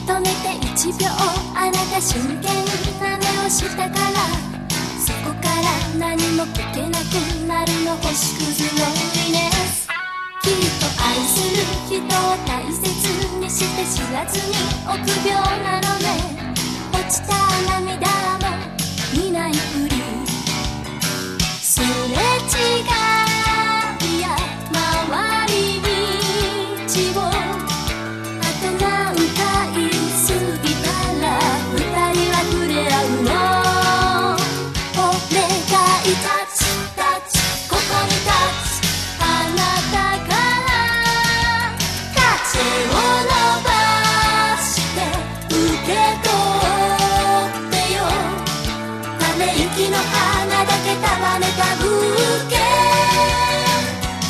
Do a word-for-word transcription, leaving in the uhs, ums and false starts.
止めていちびょう、あなた真剣な目をしたから、そこから何も聞けなくなるの。星屑ロンリネス。きっと愛する人を大切にして知らずに臆病なのね。落ちた涙